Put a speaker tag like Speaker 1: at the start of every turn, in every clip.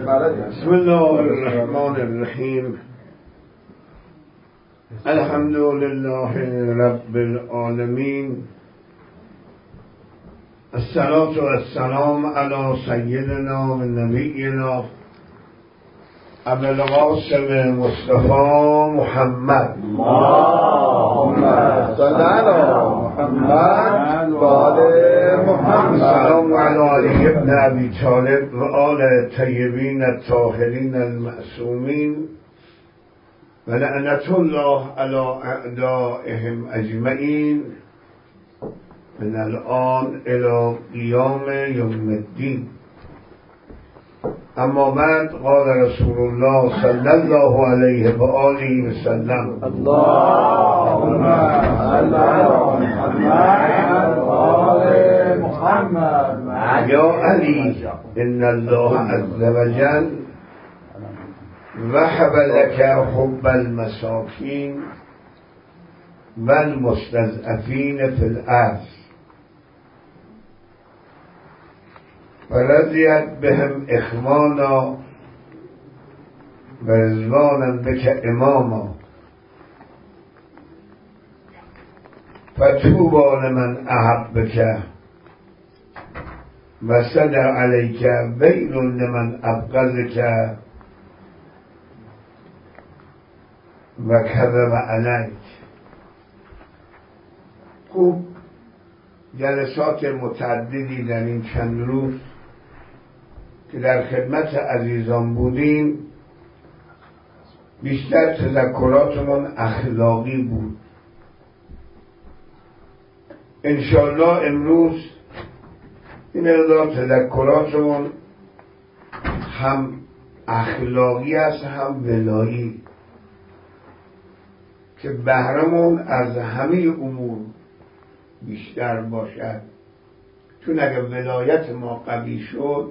Speaker 1: بسم الله الرحمن الرحیم. الحمد لله رب العالمین. الصلاة والسلام علی سیدنا و نبینا ابو القاسم مصطفی محمد.
Speaker 2: اللهم صل علی محمد و آل محمد.
Speaker 1: سلام علی علی ابن ابی طالب و آل طیبین الطاهرین المعصومین و لعنت الله علی اعدائهم اجمعین من الان الى قیام یوم الدین. اما بعد قال رسول الله صلی الله علیه و آله و سلم
Speaker 2: اللهم صل علی محمد و آل محمد.
Speaker 1: یا علی ان الله عز وجل وهب لك حب المساکین و المستضعفین فی الارض فرضیت بهم اخوانا و رضوانا بک اماما فتوبا لمن احبک و صدع علیک ویل لمن ابغضک و کذب علیک. خوب، جلسات متعددی در این چند روز که در خدمت عزیزان بودیم بیشتر تذکراتمون اخلاقی بود. انشاءالله امروز این مقدار تذکراتمون هم اخلاقی است هم ولایی که بهرمون از همه امور بیشتر باشد. چون اگر ولایت ما قوی شد،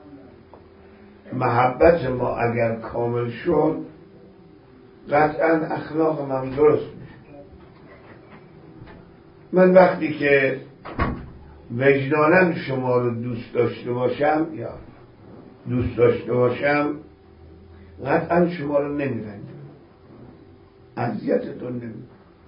Speaker 1: محبت ما اگر کامل شد، قطعا اخلاق من درست میشه. من وقتی که وجدانم شما رو دوست داشته باشم یا دوست داشته باشم، قطعا شما رو نمیرنجم، اذیتتون نمیکنم.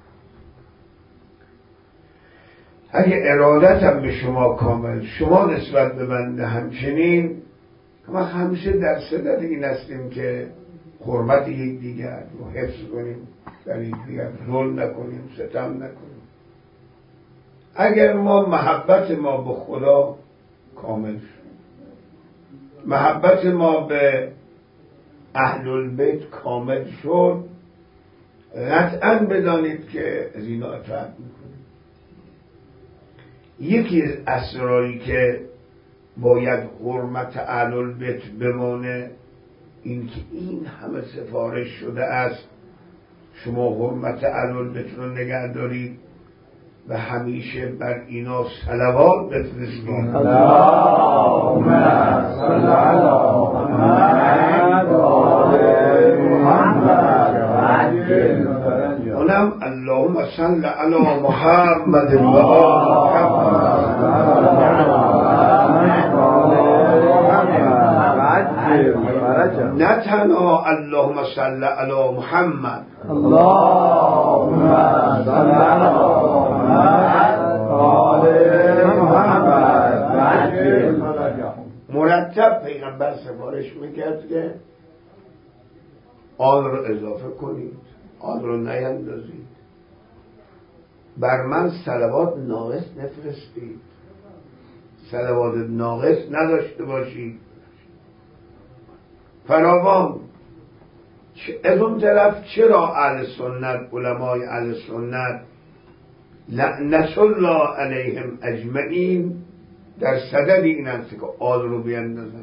Speaker 1: اگه ارادتم به شما کامل، شما نسبت به من همچنین، ما همیشه در صدد این هستیم که حرمت یکدیگر رو حفظ کنیم، در یکدیگر ظلم نکنیم، ستم نکنیم. اگر ما محبت ما به خدا کامل شد، محبت ما به اهل البیت کامل شد، قطعا بدانید که از اینا اطاعت میکنیم. یکی از اسراری که باید حرمت اهل البیت بمانه این که این همه سفارش شده است شما حرمت اهل البیت رو نگه دارید و همیشه بر اینا صلوات بفرستید.
Speaker 2: اللهم صل علی محمد و آل محمد.
Speaker 1: اونم اللهم صل علی محمد و آل محمد. نه تنها اللهم صل علی محمد،
Speaker 2: اللهم صل علی محمد و آل محمد.
Speaker 1: مرتب پیغمبر سفارش میکرد که آن رو اضافه کنید، آن رو نیندازید، بر من صلوات ناقص نفرستید، صلوات ناقص نداشته باشید، فراوان. از اون طرف چرا اهل سنت، علمای اهل سنت لعنت الله علیهم اجمعین در صدد این هست که آل رو بیندازن؟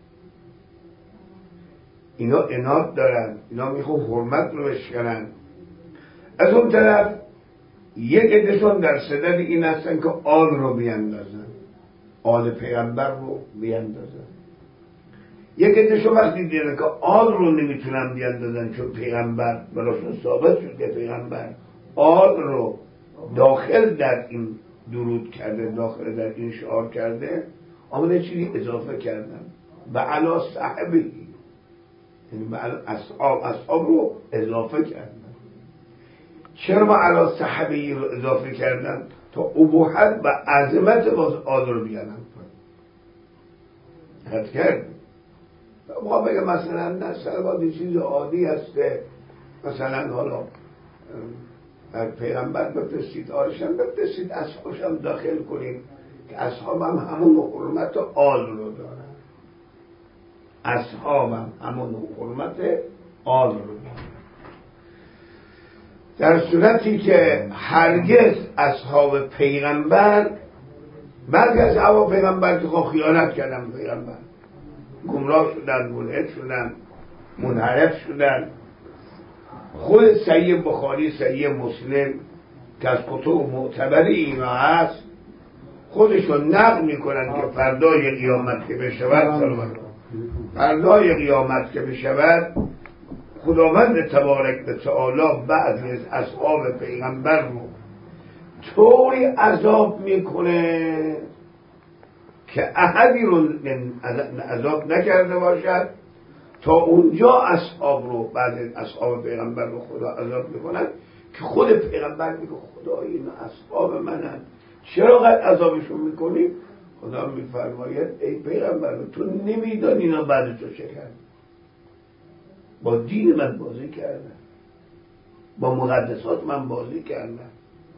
Speaker 1: اینا عناد دارن، اینا میخوان حرمت رو بشکنن. از اون طرف یک عدهشون در صدد این هستن که آل رو بیندازن، آل پیغمبر رو بیندازن. یک عدهشون وقتی دیدن که آل رو نمیتونن بیندازن چون پیغمبر براشون ثابت شد که پیغمبر آل رو داخل در این درود کرده، داخل در این شعار کرده، آمده چیزی اضافه کردن. و علی صحبه، یعنی به اصحاب رو اضافه کردن. چرا با علی صحبه رو اضافه کردن؟ تا ابوحت و عظمت آل رو بیانم حد کرد. ما بگه مثلا نه صلوات چیز عادی هسته، مثلا حالا پیغمبر بفرستید، آرشم بفرستید، اصحابشم داخل کنید که اصحابم همون حرمت آل رو دارن، اصحابم همون حرمت آل رو دارن. در صورتی که هرگز اصحاب پیغمبر، بعضی از اصحاب پیغمبر که خیانت کردن پیغمبر، گمراه شدن، ملحد شدن، منحرف شدن. خود صحیح بخاری، صحیح مسلم که از کتب معتبر اینا هست، خودشون نقل میکنن که فردای قیامت که بشود، فردای قیامت که بشود، خداوند تبارک و تعالی بعضی از اصحاب پیغمبر رو طوری عذاب میکنه که احدی رو عذاب نکرده باشد، تا اونجا اصحاب رو، بعضی اصحاب پیغمبر رو خدا عذاب میکنن که خود پیغمبر میگه خدا اینا اصحاب منن، چرا قد عذابشون میکنی؟ خدا میفرماید ای پیغمبر تو نمیدانی اینا بعد تو چه کرد، با دین من بازی کردن، با مقدسات من بازی کردن.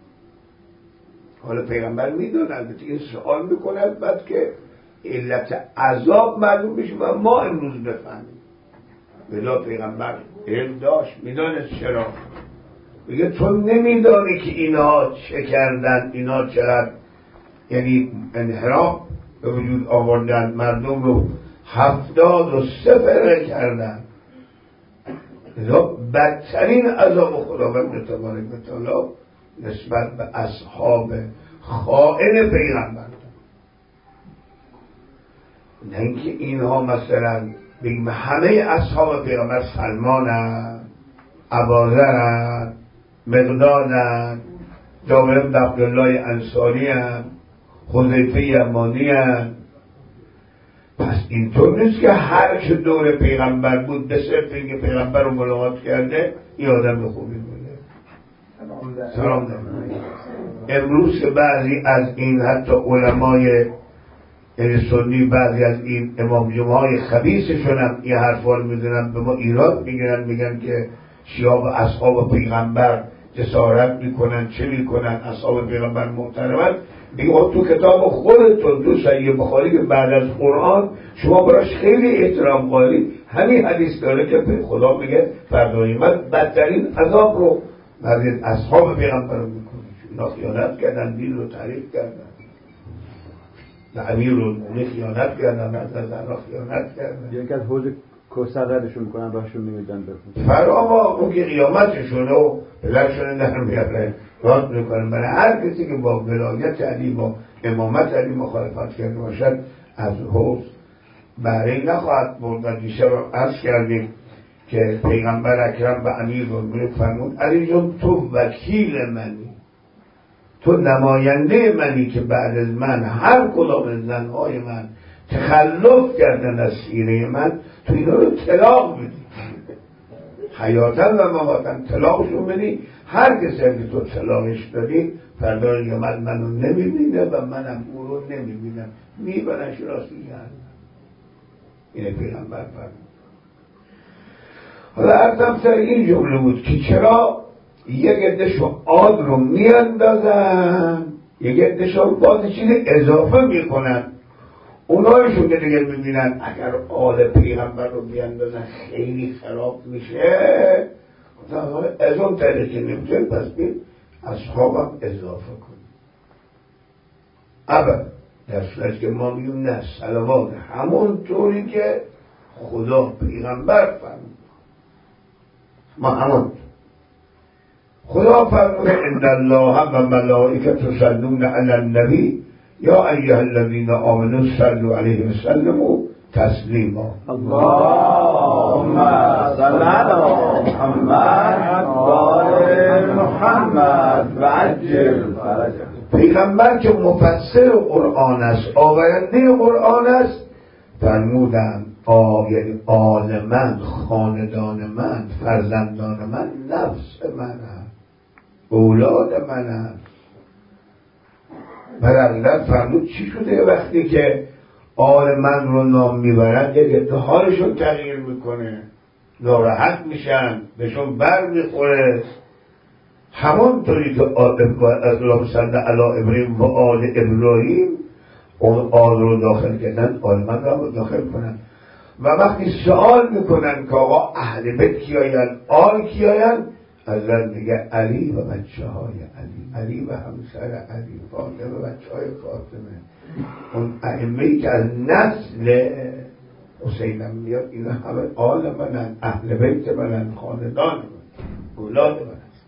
Speaker 1: حالا پیغمبر میدونه، البته این سوال میکنه بعد که علت عذاب معلوم بشه و ما امروز بفهمیم. بلا پیغمبر علم داشت، میدانست چرا. میگه تو نمیدانی که اینا چه کردن، اینا چقدر یعنی انحراف به وجود آوردن، مردم رو 73 فرقه کردن. بدترین عذاب خداوند تبارک و تعالی نسبت به اصحاب خائن پیغمبر، نه اینکه اینها مثلا بگیم همه اصحاب پیغمبر سلمانن، ابوذرن، مقدادن، جابر بن عبدالله انصاری ان، حذیفه یمانی ان. پس اینطور نیست که هر که دور پیغمبر بود به صرف اینکه پیغمبر رو ملاقات کرده این آدم خوبی بوده. سلام دارم. امروز بعضی از این حتی علمای سنی، بعضی از این امام جمعه های خبیثشون هم این حرفا رو میزنن، به ما ایراد میگیرن، میگن که شیعه و اصحاب پیغمبر جسارت میکنن، چه میکنن، اصحاب پیغمبر محترمن. میگه تو کتاب خودتون تو صحیح بخاری که بعد از قرآن شما براش خیلی احترام قائلید، همین حدیث داره که خدا میگه فردای من بدترین عذاب رو بعضی اصحاب پیغمبر رو میکنه. اینا خیانت کردن، دین رو تحریف کردن، امیر رو خیانت کردن، از زنها خیانت کردن.
Speaker 2: یکی از حوض کوثر ردشون میکنن، راهشون نمیدن بخون
Speaker 1: فراما اون که قیامتشونه و پدرشونه نمیاره راست میکنن. برای هر کسی که با ولایت علی، با امامت علی مخالفت کرده باشد از حوض بهره نخواهد برد. و دیشب عرض کردیم که پیغمبر اکرم به امیر رو فرمود علی جان تو وکیل منی، تو نماینده منی که بعد از من هر کدام زنهای من تخلف کردن از سیره من، تو اینا رو طلاق بدی، حیاتن و مماتن طلاقشون بدی. هر کسی که تو طلاقش دادی فردای قیامت منو نمیبینه و منم او رو نمیبینم، میبرنش راستی جهنم. اینه پیغمبر فرمود. حالا عرضم سر این جمله بود که چرا یک عده‌شون آد رو میاندازن، یک عده‌شون باز چیز اضافه میکنن. اونایشون که دیگه میبینن اگر آل پیغمبر رو بیاندازن خیلی خراب میشه، از اون طریق که نمیتونه پس بین اصحابم اضافه کنیم. اول در صورت که ما میگیم نه، صلوات همون طوری که خدا پیغمبر فرمود، ما همون خدا فرموده ان الله و ملائکته یصلون علی النبی یا ایها الذین آمنوا صلوا علیه و سلموا تسلیما.
Speaker 2: اللهم صل علی محمد و آل محمد و عجل فرجه.
Speaker 1: پیغمبر که مفسر قرآن است، آورنده قرآن است، فرمودند یعنی آل من، خاندان من، فرزندان من نفس من هست، اولاد من هست. برادران فرمود چی شده وقتی که آل من رو نام میبرن یک حالشون تغییر میکنه، ناراحت میشن، بهشون بر میخوره. همانطوری که اللهم صل علی ابراهیم و آل ابراهیم اون آل رو داخل کردن، آل من رو داخل کنن. و وقتی سوال میکنن که آقا اهل بیت کیاین، آل کیاین، حضرت میگه علی و بچه های علی و همسر علی، فاطمه و بچه های فاطمه. اون ائمه‌ای که از نسل حسین میاد، اینا همه آل منن، اهل بیت منن، خاندان من، اولاد من هست.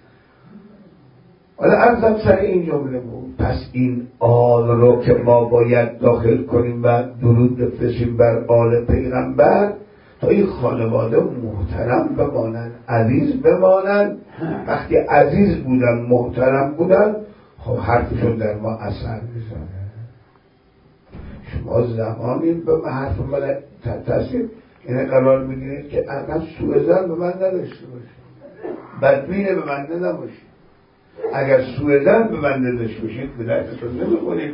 Speaker 1: حالا عرضم سر این جمله بود. پس این آل رو که ما باید داخل کنیم و درود بفرستیم بر آل پیغمبر تا این خانواده محترم بمانن، عزیز بمانن. وقتی عزیز بودن، محترم بودن، خب حرفشون در ما اثر میذاره. شما زمانی به حرف من تاثیر اینه قرار میگیرید که اگر سوء ظن به من نداشته باشید، بدبینه به من نباشید. اگر سوء ظن به من نداشته باشید به دردتون نمیخورید.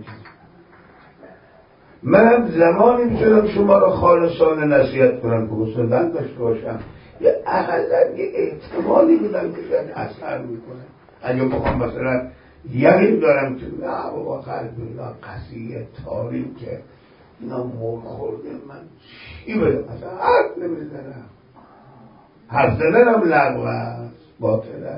Speaker 1: منم زمانی میتونم شما رو خالصانه نصیحت کنم که حسن ظن داشته باشم، یه اقلا یه احتمالی بدم که شاید اثر میکنه. اگه بخوام مثلا یقین دارم که نه بابا قلب اینا قضیه تاریکه، اینا مول خورده، من چی بدم؟ اصلا حرف نمیزنم. حرف زدنم لغو است، باطله.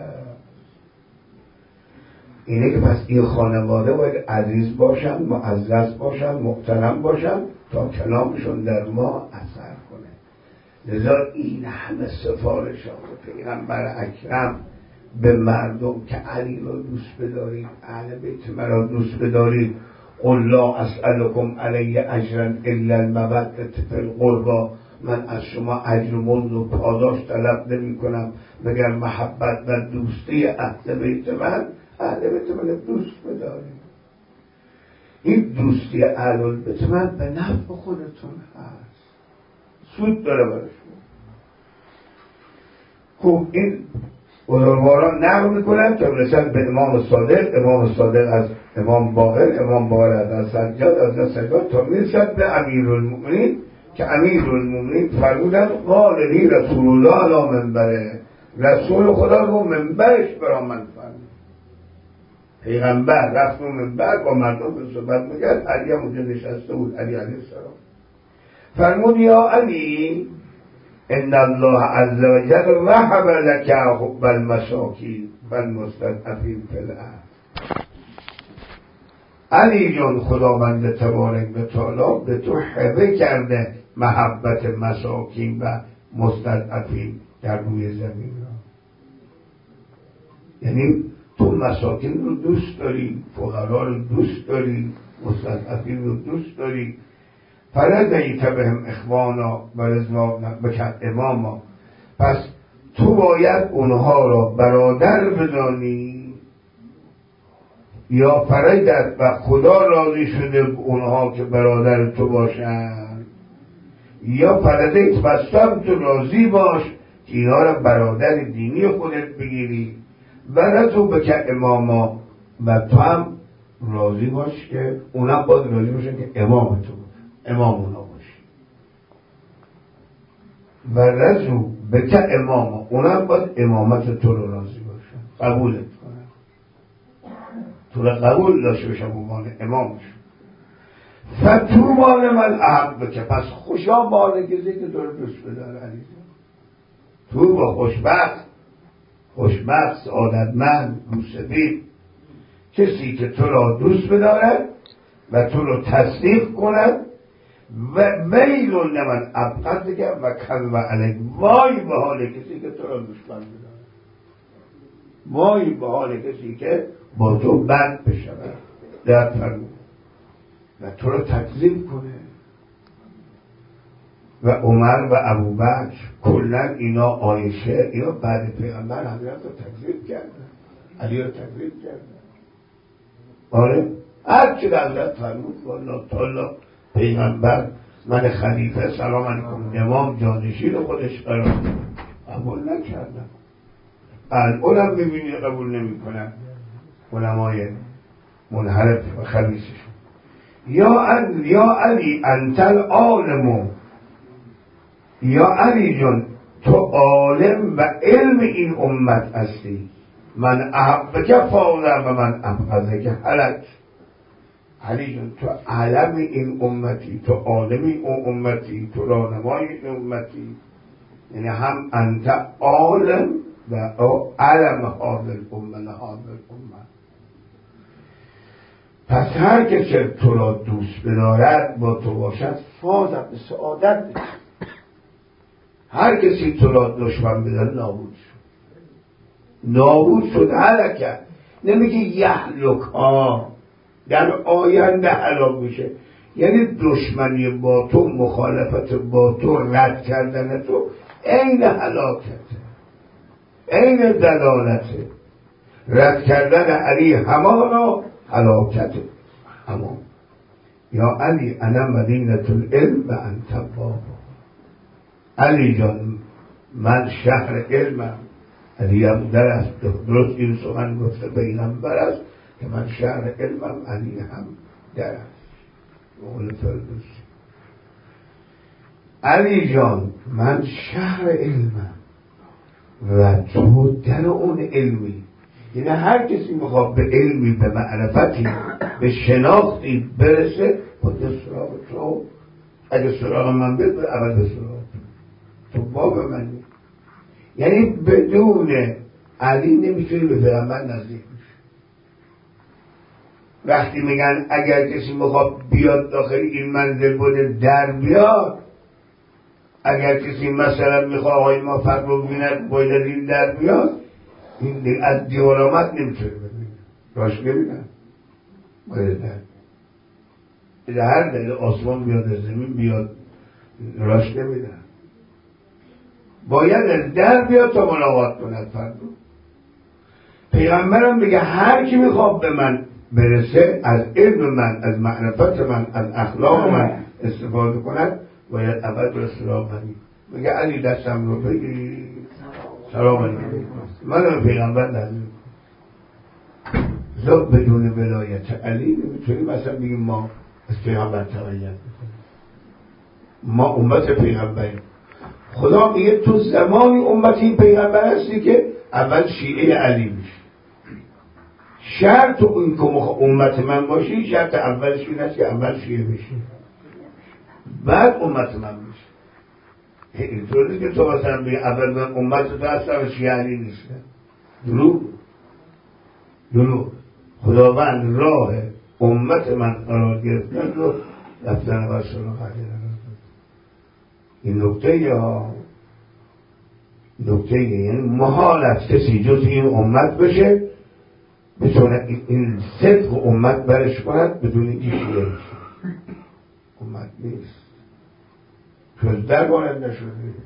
Speaker 1: اینه که پس این خانواده باید عزیز باشن، معزز باشن، محترم باشن تا کلامشون در ما اثر کنه. لذا این همه سفارشات پیغمبر اکرم به مردم که علی رو دوست بدارید، اهل بیت مرا دوست بدارید، قل لا اسألکم علی اجرا الا المودة فی القربى، من از شما اجر و مزد و پاداش طلب نمی کنم مگر محبت و دوستی اهل بیت من. اهل بیت من دوست بدارید. این دوستی اهل بیت من به نفع خودتون هست، سود داره برای شما. خب این بزرگواران نقل میکنن تا رسد به امام صادق از امام باقر، امام باقر از سجاد تا میرسد به امیرالمؤمنین که امیرالمؤمنین فرمودن قال لی رسول الله علی منبره، رسول خدا رو منبرش برای من فرمود. پیغمبر رفت رو منبر با مردم به صحبت میکرد، علی هم اونجا نشسته بود، علی علیه السلام فرمود یا علی ان الله عز وجل وهب لك حب المساکین والمستضعفین فی الارض. علی جان خداوند تبارک و تعالی به تو هبه کرده محبت مساکین و مستضعفین در روی زمین را. یعنی تو مساکین رو دوست داری، فقرا رو دوست داری، مستضعفین رو دوست داری. فردیت بهم اخوانا و رضوانا بکن اماما، پس تو باید اونها را برادر بدانی، یا فردیت و خدا راضی شده اونها که برادر تو باشن، یا فردیت بستم تو راضی باش که اینا را برادر دینی خودت بگیری، و تو بکن اماما، و تو هم راضی باش که اونا باید راضی باشن که امام تو باشه، امام اونا باشی. و رضو بکن اماما، اونا باید امامت تو رو راضی باشن، قبولت کنن، تو رو قبول داشته باشن بمان امامش. فتو مال من احب بکن، پس خوشا مال کسی که تو رو دوست بداره علیزم. تو با خوشبخت سعادتمند روسفید، کسی که تو را دوست بدارد و تو رو تصدیق کند. و ویل لمن ابغضک و کذب علیک، وای به حال کسی که تو را دشمن بدارد، وای به حال کسی که با تو بد بشود، در فرمود و تو را تکذیب کنه. و عمر و ابوبکر کلا اینا، عایشه، اینا بعد پیغمبر حضرت رو تکذیب کردن، علی رو تکذیب کردن. آره هر چی حضرت فرمود والله تعالی پیغمبر من خلیفه سلام علیکم امام جانشین خودش قرار قبول نکردم. الان میبینی قبول نمی کنن علمای منحرف و خبیثشون. یا علی انت العالم، یا علی جان تو عالم و علم این امت هستی. من احبک فاضل و من ابغضک هلک. علی جان تو علم این امتی، تو عالم این امتی، تو راهنمای این امتی. یعنی هم انت عالم و علم هذا الامه هذا الامه. پس هر کسی تو را دوست بدارد با تو باشد فازت به سعادت بشه. هر کسی تو را دشمن بدارد نابود شد، نابود شد، هلکه. نمیگه یهلک ها در آینده هلاک میشه، یعنی دشمنی با تو، مخالفت با تو، رد کردن تو عین هلاکته، عین دلالته. رد کردن علی همانا هلاکته همان. یا علی انا مدینة العلم و انت بابا. علی جان من شهر علمم، علی هم در است. درست این سخن گفته پیغمبر است که من شهر علمم، علی هم در است. قول فردوسی. علی جان من شهر علمم و تو در اون علمی. یعنی هر کسی میخواد به علمی، به معرفتی، به شناختی برسه باید سراغ تو. اگه سراغ من بید باید اول به سراغ تو باب منی. یعنی بدون علی نمیتونی به پیغمبر نزدیک بشی. وقتی میگن اگر کسی میخواد بیاد داخل این منزل بوده در بیاد، اگر کسی مثلا میخواد آقای ما فرق رو بیند باید از این در بیاد، این از دیوارامت نمیتونه ببینه، راش نمیدن باید در هر دل آسمان بیاد از زمین بیاد راش نمیدن، باید از در بیاد تا ملاقات کند فرد رو. پیغمبرم بگه هر کی میخواد به من برسه، از علم من، از معرفت من، از اخلاق من استفاده کند باید اول به سراغ منی. میگه علی دستم رو بگی سلام علیکم من به پیغمبر نزدیک. زود بدون ولایت علی نمیتونیم مثلا بگیم ما از پیغمبر تبعیت میکنیم، ما امت پیغمبریم. خدا میگه تو زمانی امتی پیغمبر هستی که اول شیعه علی میشه. شرط این که امت من باشی، شرط اولش این است که اول شیعه بشی بعد امت من میشه. اینطوری که تو مثلا بگی اول من امت تو هستم شیعه علی نیستم، دروغ. خداوند راه امت من قرار گرفتن رو رفتن و سراغ علی. این نکته یعنی محال است کسی جز این امت بشه بتونه این صدق امت برش کند بدون اینکه شیعه بشه. امت نیست، جز در وارد نشده.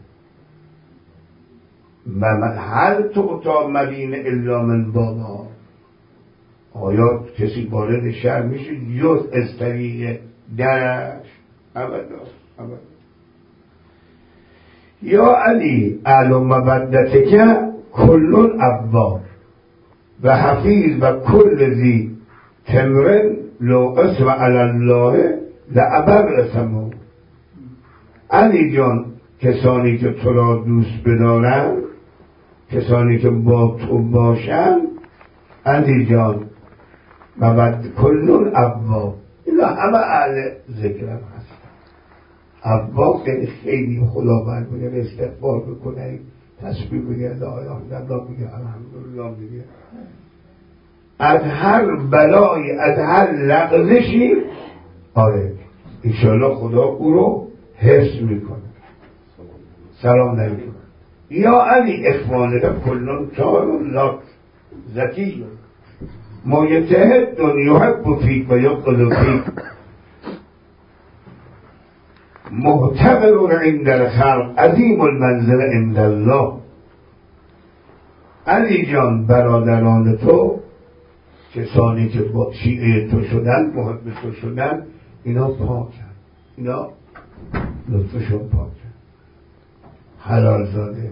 Speaker 1: هل تو مدینه الا من بابا. آیا کسی وارد شهر میشه جز از طریق درش؟ ابدا. یا علی اهل مودتک کل ابواب و حفیظ و کل ذی تمر لو اسم علی الله لعبر اسمو. علی جان کسانی که تو را دوست بدارن، کسانی که با تو باشن، علی جان مود کل ابواب، اینا همه اهل ذکرم هست. ابواب خیلی خیلی خداوند میگه استغفار بکنه، تسبیح میگه، لا اله الا الله میگه، الحمدلله میگه، از هر بلایی، از هر لغزشی آره انشاءالله خدا او رو حفظ میکنه. سلام علیکم. یا علی اخوانک کلون تارون لاک ذکی مایتهد یحب فیک و یقل فیک معتبر عند الخلق عظیم المنزل عند الله. علی جان برادران تو، کسانی که با شیعه تو شدن، محب تو شدن، اینا پاکن، اینا لطفشون پاکه، حلال زاده.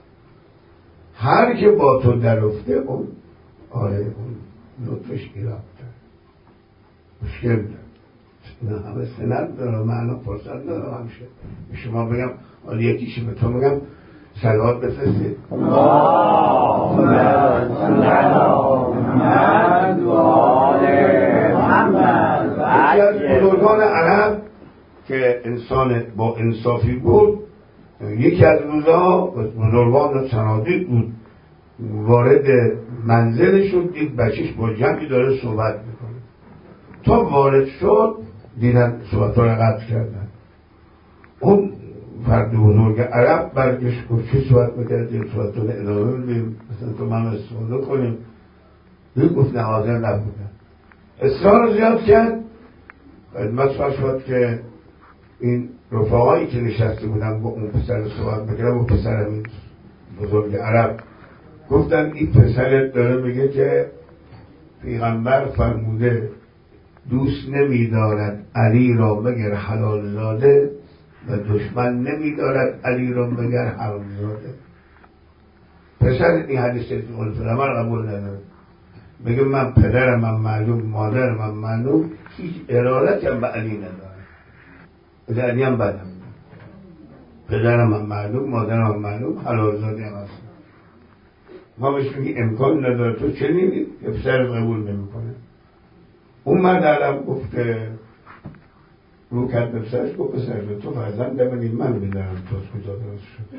Speaker 1: هر که با تو در افته اون اون لطفش ایراد داره، مشکل داره. نه همه سند داره، معنا فرصت داره. همشه شما بگم حالا یکیشی به تو میگم صلوات بفرستید.
Speaker 3: اللهم صل علی محمد و آل محمد.
Speaker 1: یکی از بزرگان عرب که انسان با انصافی بود، یکی از روزها بزرگان صنادیق بود، وارد منزل شد، دید بچهش با جمعی داره صحبت میکنه. تا وارد شد دیدن صحبت ها رو قطع کردن. اون فرد بزرگ عرب برگشت گفت چی صحبت میکردیم؟ صحبت ها رو ادامه بدیم، مثلا تو من استفاده کنیم. این گفت نه حاضر نبودن. اصرار زیاد کرد. مطمئن شد که این رفاقایی که نشسته بودن با اون پسر صحبت میکردن، با پسر همین بزرگ عرب گفتن این پسرت داره میگه که پیغمبر فرموده دوست نمیدارد علی را مگر حلال زاده و دشمن نمیدارد علی را مگر حرام زاده. پسر این حدیث پیغمبر قبول نداره، میگه من پدرم من معلوم، مادرم من معلوم، هیچ ارادتی هم به علی نداره، به علی هم بدم، پدرم من معلوم، مادرم من معلوم، حلال زاده هم هست. ما بهش میگی امکان نداره، تو چه نیمی؟ یه پسر قبول نمیکنه. اون مرد علم گفت که رو کرد به پسرش، گفت پسر تو فرزند منی، من میدارم تو از کجا درست شد.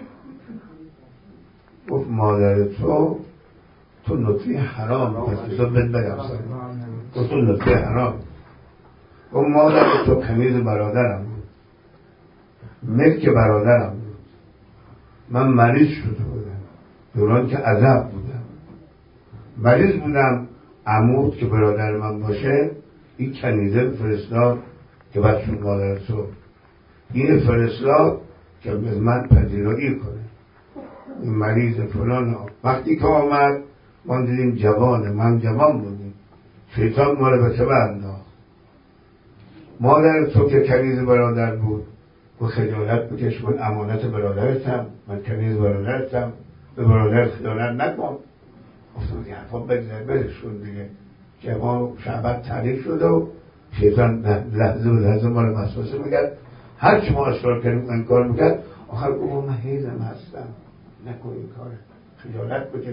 Speaker 1: گفت مادر تو نطفه حرام، پس تو بد بگم سن گفت تو نطفه حرام. گفت مادر تو کنیز برادرم بود، ملک برادرم بود، من مریض شده بودم دوران که عذب بودم، مریض بودم، عمود که برادر من باشه این کنیزه فرستاد که بچون مادر تو این فرستاد که به من پذیرایی کنه، این مریض فلان. وقتی که آمد ما دیدیم جوانه، من جوان بودیم، شیطان ما رو به تبه انداخت. مادر تو که کنیز برادر بود و خجالت بکش، من امانت برادرتم، من کنیز برادرتم، به برادر خیانت نکن. افتاد یه حرفا بگذر برشون دیگه. جوان شعبت تعریف شده و شیطان لحظه به لحظه ما رو مسوسه میگرد. هر چی ما اصرار کردیم انکار میکرد، آخر گفت من حیزم هستم، نکن این کاره، خجالت بکش.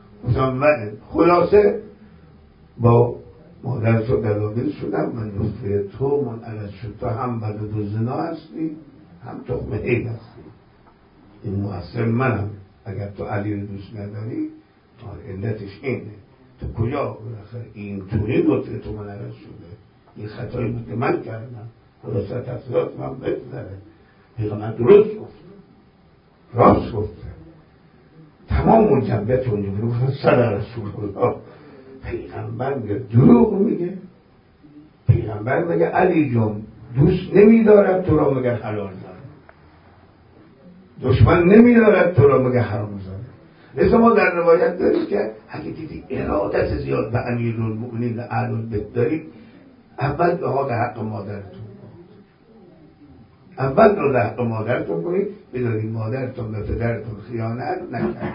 Speaker 1: خلاصه با مادر تو دلاویز شدم، من نطفه تو منعرض شد، تو هم بد و زنا هستی هم تخم حیل هستی، این مؤثر منم. اگر تو علی رو دوست نداری علتش اینه. تو کجا بالاخره این طوری نطفه تو منعرض شده؟ این خطایی بود که من کردم، خلاصه تفصیلات من بگذره. پیغمبر درست گفت، راست گفته، تمام اون جنبیت اونجا بود. صدر رسول الله، پیغمبر میگه دروغ میگه؟ پیغمبر میگه علی جون دوست نمیدارد تو را مگر حلال زاده، دشمن نمیدارد تو را مگر حرام زاده. لذا ما در روایت داریم که اگه دیدی ارادت زیاد به امیرالمؤمنین اهل بیت داری، اول دعا در حق مادرتون، اول رو در حق مادرتون کنید، بدانید مادرتون به پدرتون خیانت نکرد،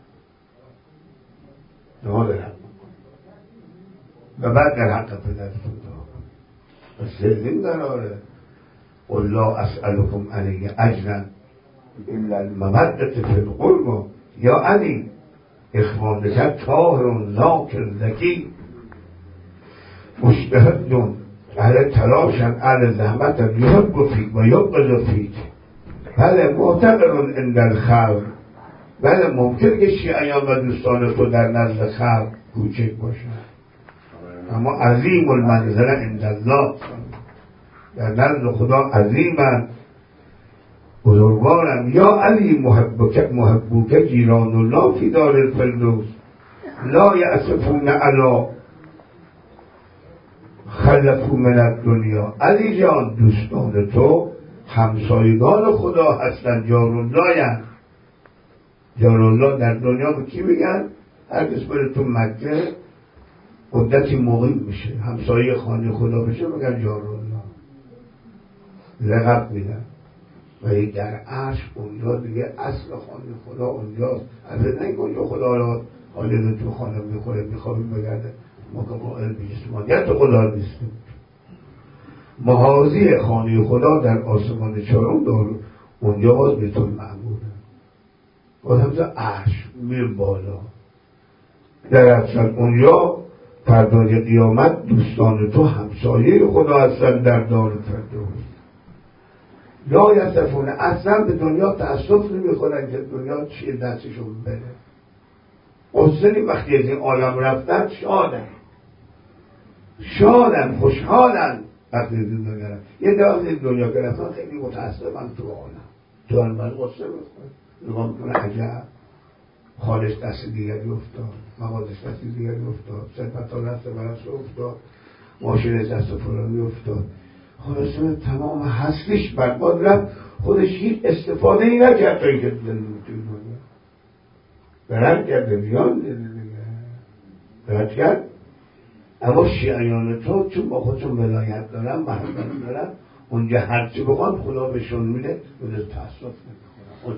Speaker 1: دعا در حق و بعد در حق پدرتون دعا و سلیم قراره. قل لا اسألكم علیه اجرا الا المودة فی القربى یا علی اخوانك طاهر ذاکر ذکی مجتهد اهل تلاشن اهل زحمت یحب فیک و یبغض فیک. بله معتبر عند الخلق، بله ممکن که شیعیان و دوستان تو در نزد خلق کوچک باشن، اما عظیم المنزله عند الله، در نزد خدا عظیمن، بزرگوارن. یا علی محبوک جیران الله فی دار الفردوس لا یأسفون علی خلفو من الدنیا. علی جان دوستان تو همسایگان خدا هستن، جارالله. جارالله در دنیا به کی میگن؟ هر کس بره تو مکه مدتی مقیم میشه، همسایه خانه خدا بشه، میگن جارالله، لقب میدن. ولی در عرش اونجا دیگه اصل خانه خدا اونجاست. از نه اونجا خدا را حالی رو تو خانه میخوره میخوابیم بگرده، ما که قائل به جسمانیت خدا نیستیم. محاذی خانه خدا در آسمان چهارم داره، اونجا باز بیت المعموره، باز همزه عرش میره بالا. در اصل اونجا فردای قیامت دوستان تو همسایه خدا هستن در دار فردوس. لا یصفون، اصلا به دنیا تأسف نمیخورن که دنیا چیه دستشون بره. حسنی وقتی از این عالم رفتن شادن خوشحالن. وقتی از این دنیا رفتن یه دفعه از دنیا که رفتن خیلی متأسفن تو عالم، تو من قصه میخورن، نگاه میکنه عجب خالش دست دیگری افتاد، موادش دست دیگری افتاد، سرپتا دست برس افتاد، ماشین دست فلانی افتاد، خلاصه تمام هستیش برباد رفت. خودش هیچ استفاده ای نکرد تا اینکه زندگی توی دنیا برد کرده بیان برد کرد. اما شیعیان تو چون با خودشون ولایت دارن محبت دارن، اونجا هرچی بخوان خدا بهشون میده، بوده تأسف نمیخورن.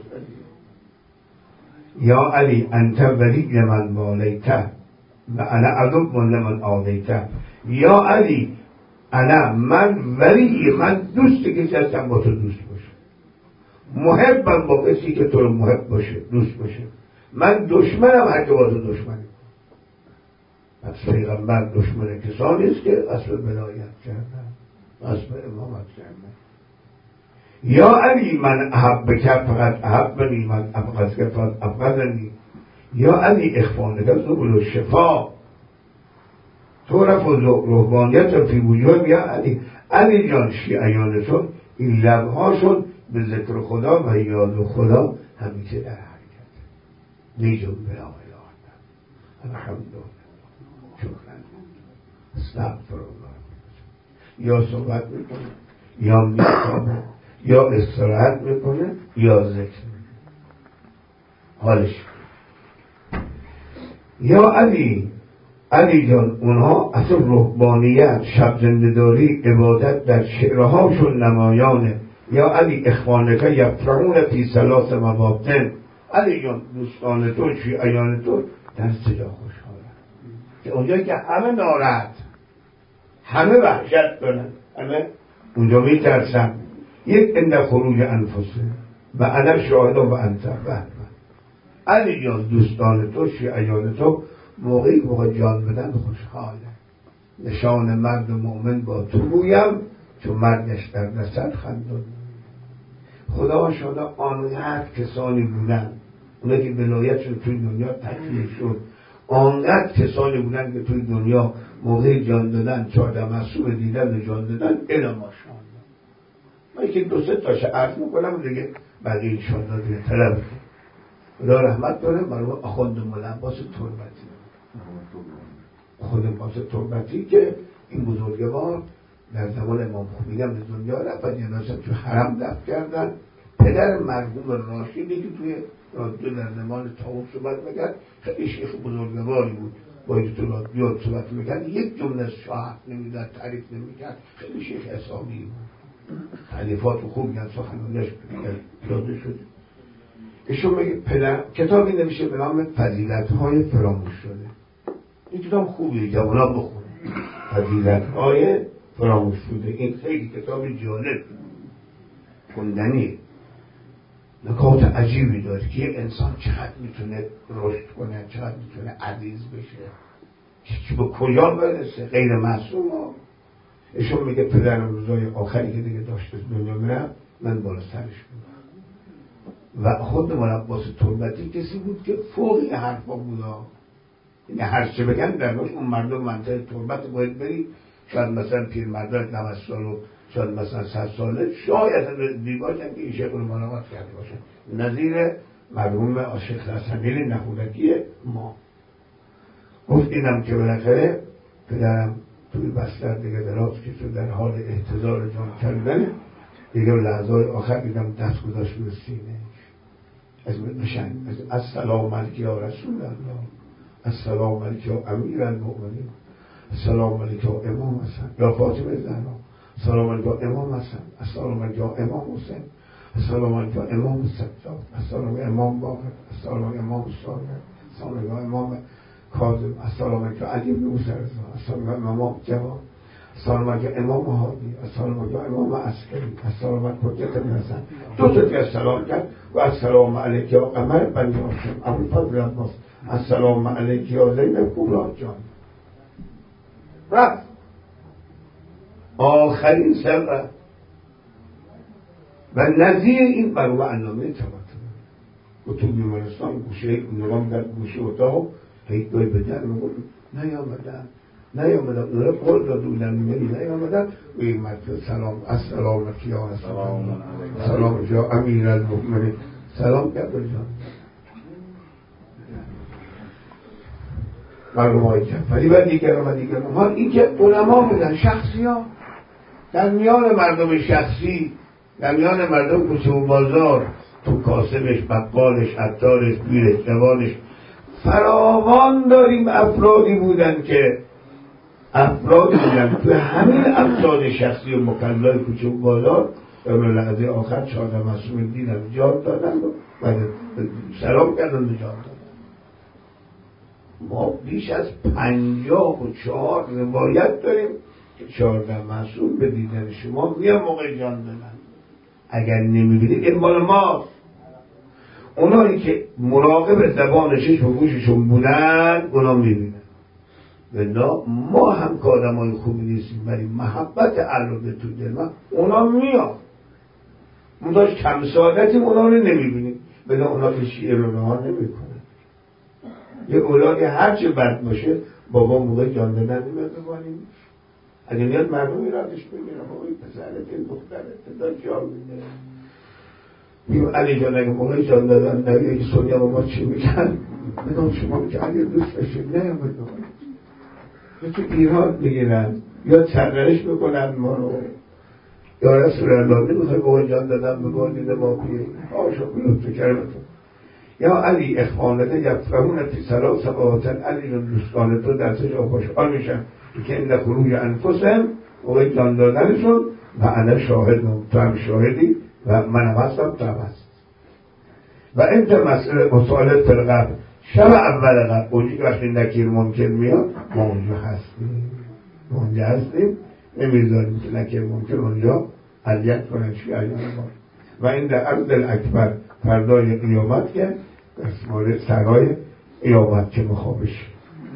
Speaker 1: یا علی انت ولی من والیته و انا عدو لمن آلیته. یا علی انا من ولی، من دوست کسی هستم با تو دوست باشه، محبم با کسی که تو رو محب باشه دوست باشه، من دشمنم هر که با تو دشمنی. پس پیغمبر دشمن کسانی است که اصل ولایت کردن، اصل امامت کردن. یا علی من احبک فقط احبنی، من ابغضک فقط ابغضنی. یا علی اخوانک ذو الشفا تعرف رهبانیت فی وجود. یا علی، علی جان شیعیان تو این لبهاشون به ذکر خدا و یاد خدا همیشه در حرکت، نیجون بلا اله الحمدلله شکرن استغفر الله. یا صحبت میکنه یا میخوابه یا استراحت میکنه یا ذکر حالش. یا علی، علی جان اونها اصلا رهبانیت، شب زنده‌داری، عبادت در شعرهاشون نمایانه. یا علی اخوانک یفرحون فی ثلاث مواطن. علی جان دوستان تو شیعیان تو در سجا خوشحالن، که اونجایی که همه ناراحت، همه وحشت دارن، همه اونجا میترسن. یک اند خروج انفسه و انا شاهد و انت بهمن. علی جان دوستان تو شیعیان تو موقعی که جان بدن خوشحاله. نشان مرد مؤمن با تو گویم، چون مردش در رسد خندون. خدا شده آنقدر کسانی بودن، اونه که ولایتشون توی دنیا تکمیل شد، آنقدر کسانی بودن که توی دنیا موقع جان دادن 14 معصوم دیدن و جان دادن الا ماشاءالله. من که 2-3 تاش عرض میکنم دیگه بقیه انشاءالله دیگه طلب خدا رحمت داره. مرحوم آخوند مولعباس تربتی، خود عباس تربتی که این بزرگوار در زمان امام خمینی هم به دنیا رفت و جنازه تو حرم دفن کردن. پدر مرحوم راشدی که توی رادیو در زمان طاووس صحبت میکرد، خیلی شیخ بزرگواری بود، باید تو رادیو صحبت میکرد، یک جمله شاهد نمیداد، تعریف نمیکرد، خیلی شیخ اسلامی بود، تعلیفات خوبی هم سخنانش پیاده شد. ایشون میگه پدر کتابی نمیشه به نام فضیلت‌های فراموش شده. این کتاب خوبیه، جوانا بخونه، فضیلت‌های فراموش شده. این خیلی کتاب جالب خوندنی، نکات عجیبی داره که یک انسان چقدر میتونه رشد کنه، چقدر میتونه عزیز بشه، چی به کجا برسه، غیر معصوم ها. ایشون میگه پدرم روزای آخری که دیگه داشت از دنیا میرم، من بالا سرش بودم و خود مولعباس تربتی کسی بود که فوق این حرفا بودا. یعنی هر چه بگن در باش اون مردم منطقه تربت باید بری، شاید مثلا پیرمردان 90 سال و شاید مثلا 100 ساله شاید دیباشن که این شیخ رو ملاقات کرده باشن، نظیر مرحوم شیخ حسنی نخودکی ما. گفت اینم که بالاخره پدرم توی بستر دیگه دراز کشید، در حال احتضار جان کردن دیگه، لحظه آخر دیدم دست گذاشت به سینه از بشنگ السلام علیک یا رسول الله، السلام علیک یا امیر المؤمنین، السلام علیک یا امام حسن یا فاطمه زهرا، السلام علیک یا امام حسن، السلام علیک یا امام حسین، السلام علیکم امام سجاد، السلام علیکم امام باقر، السلام علیکم امام صادق، السلام علیکم امام کاظم، السلام علیکم علی بن موسی رضا، السلام علیکم امام جواد، السلام علیکم امام هادی، السلام علیکم امام عسکری، السلام علیکم حجت بن حسن. دو تا دیگه سلام کرد و السلام علیک یا قمر بنی هاشم ابوالفضل عباس، السلام علیک یا زینب کبرا جان. رفت آخرین سر و نظیر این برو علامه طباطبایی و تو بیمارستان گوشه نگام در گوشه اتاق هیچ به در میگفت نیامدن اونا قول داده بودن نیامدن و این مرد سلام السلام یا رسول سلام یا امیر المؤمنین سلام کرد و جان مردم های جعفری و دیگران ها این که علما بودن شخصی ها در میان مردم شخصی، در میان مردم کوچه و بازار، تو کاسبش، بقالش، عطارش، بیرش، جوانش فراوان داریم افرادی بودن توی همین افراد شخصی و مکلای کوچه و بازار در لحظه آخر چهارده معصوم دیدن جان دادن و سلام کردن و جان دادن. ما بیش از 54 روایت داریم که 14 معصوم به دیدن شما میان موقع جان دادن. اگر نمیبینید این مال ماست. اونایی که مراقب زبان چشم و گوششون بودن اونا میبینن. بنا ما هم که آدمای خوبی نیستیم ولی محبت علاقه تو دل ما اونا میاد. ما داشت کم سعادتیم اونا رو نمیبینیم. بنا اونا که شیعه رو نهار نمیکنن. یه اولادی هرچه بد باشه بابا موقع جان دادن نمیاد ببانیم. اگه میاد مردم ایرادش بگیرم آقای پسرت این دخترت داد جان میده. میگم علی جان اگه موقع جان دادن نبی اگه سونیا با ما چی میگن بگم شما که علی دوست داشتیم نه یا تو ایران میگیرن یا تغیرش میکنن ما رو یا رسول الله نمیخوای موقع جان دادن بگو دیده ما بیه آشا بلوتو کرمتون یا علی اخوانته یفقهون فی ثلاث سبعاتن علی جان دوستان تو درسش خوشحال میشن که این خروج انفسهم موقع جان دادنشون و انا شاهدم تو هم شاهدی و من هم هستم تو هم هست و انت مسئله مسائل فرقب شب اول قبل اونجی که وقتی نکیر ممکن میاد ما اونجا هستیم نمیذاریم که نکیر ممکن اونجا اذیت کنن شیعیان ما و این در عرض الاکبر فردای قیامت که دستمال سرای قیامت که مخابش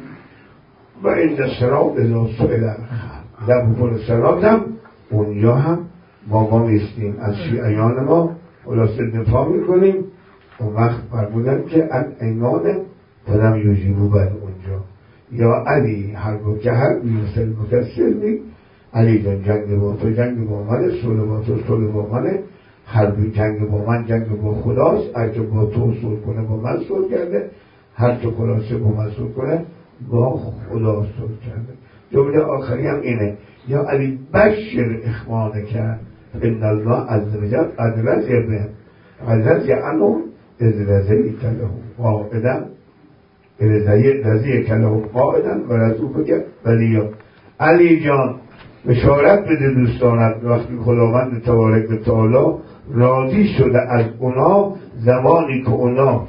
Speaker 1: و این سراب ازا سئل الخلق در بکن سراب هم اونجا هم ما میستیم از شیعیان ما خلاصه دفاع میکنیم اون وقت فرمودن که ایمان تنم یوجیبو بر اونجا یا علی حرب که حرب میرسل مکسر علی جان جنگ با تو جنگ با منه صلح با تو صلح با منه حرب جنگ با من جنگ با خداست هر که با تو صلح کنه با من صلح کرده هر که خلاصه با من صلح کنه با خدا صلح کرده. جمله آخری هم اینه یا علی بشر اخوانه کرد ان الله عز وجل قد رضی بهم قد رضی عنهم اذ رضیت لهم قائدا رضی لهم قائدا و رضوا بک ولیا. علی جان بشارت بده دوستانت وقتی خداوند تبارک و تعالی راضی شده از اونا زمانی که اونا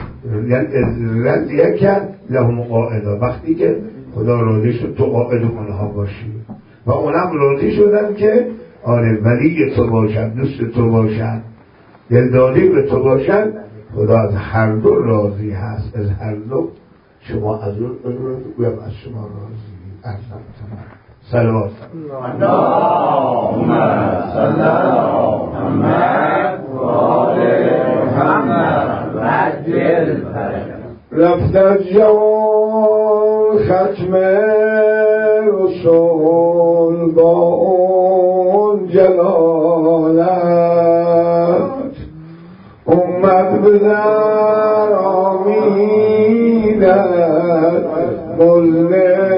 Speaker 1: رضی کرد لهم قائدا وقتی که خدا راضی شد تو قائد اونها باشی و اونم راضی شدن که آره ولی تو باشن دوست تو باشن دلداری به تو باشن خدا از هر دو راضی هست از هر دو شما از اون راضی از شما راضی ارزم سلوات
Speaker 3: اللهم صل علی محمد و آل محمد و عجل فرجهم.
Speaker 1: رفت از جوان ختم رسول با اون جلالت اومد به در آمیدت ملن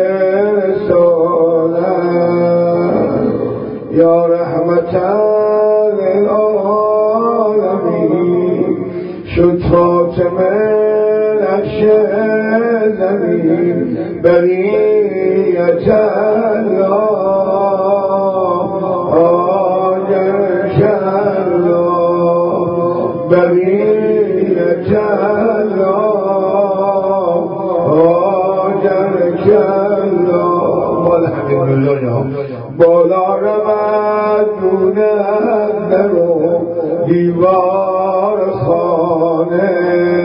Speaker 1: رسالت یا رحمتا للعالمین شد فاطمه نقش زمین بریت الله آجش الله کلا هاجر کلا بالا رود دونه درو دیوار خانه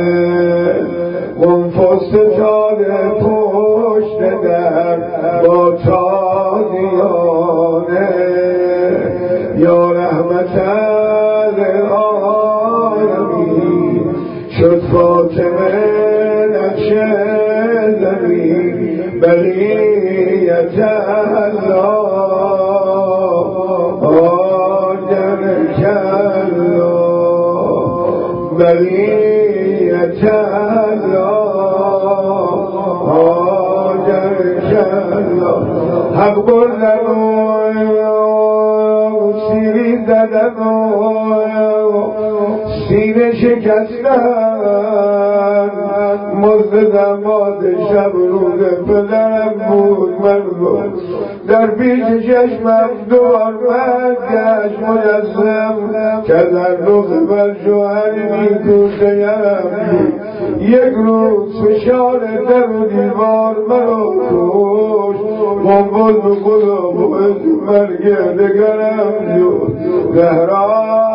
Speaker 1: منفست تاله پشت در با تازیانه یا رحمت للعالمین شد فاطمه نقش زمین بقیت الله آجر کلا بقیت الله آجر کلا حق بردن سیری زدن سینه شکستن مزد زماد شب روز پدرم بود من بود در پیش چشمم دوبار من گشت مجسم که در رخ بر شوهری نیکوته یرم بود یک روز فشار در و دیوار مرا کشت منبوز و خدا بود مرگ دگرم شد زهرا